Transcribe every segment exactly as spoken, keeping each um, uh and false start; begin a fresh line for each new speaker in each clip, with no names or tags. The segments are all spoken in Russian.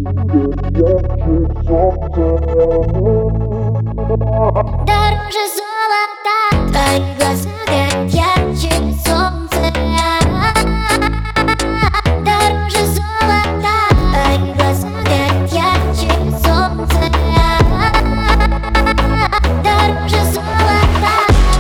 Дороже золота, твои глаза горят ярче солнца. Дороже золота, твои глаза горят ярче солнца. Дороже золота.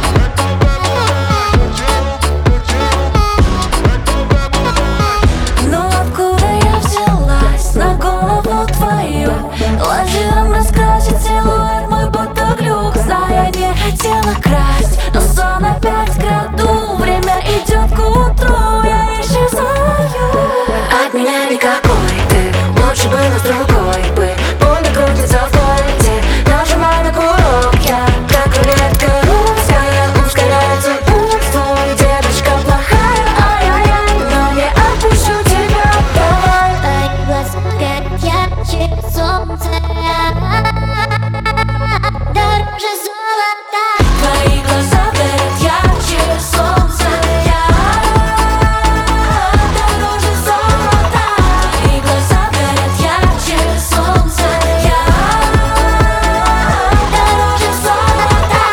Но откуда я взялась на голову твою? Лазером раскрасить силуэт мой будто глюк. Зная, не хотела красть, но сон опять краду. Время идет к утру, я исчезаю. От меня никакой ты, лучше бы нас другой бы. Пуля крутится в пальце, нажимай на курок. Я как рулетка русская, ускоряется пульс твой. Девочка плохая, ай-яй-яй, но не отпущу тебя, давай.
Твои глаза горят ярче солнца. Дороже золота.
Твои глаза горят ярче солнца. Я дороже золота. Твои глаза горят ярче солнца. Я дороже золота.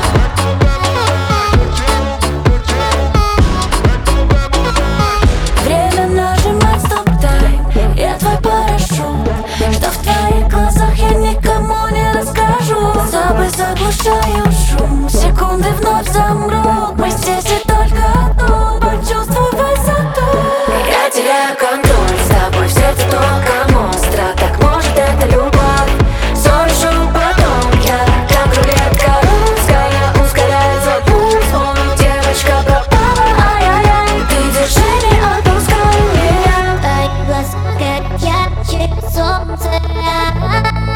Время нажимать стоп-тайм. Я твой парашют, что в твоих глазах я никому не расскажу. С тобой заглушаю шум, секунды вновь замрут. Мы здесь и только тут, почувствуй высоту. Я теряю контроль, с тобой в сердце только монстра. Так может это любовь, сон решу потом. Я как рулетка русская, ускоряется пульс мой. Девочка пропала, ай-яй-яй, ты держи, не отпускай меня.
Твои глаза горят ярче солнца.